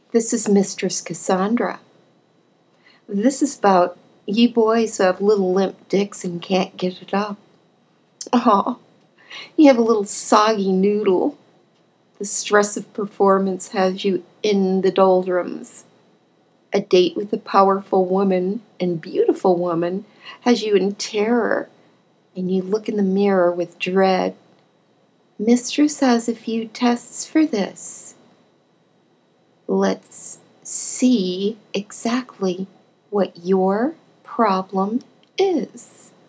This is Mistress Cassandra. This is about you boys who have little limp dicks and can't get it up. Aw, you have a little soggy noodle. The stress of performance has you in the doldrums. A date with a powerful woman and beautiful woman has you in terror, and you look in the mirror with dread. Mistress has a few tests for this. Let's see exactly what your problem is.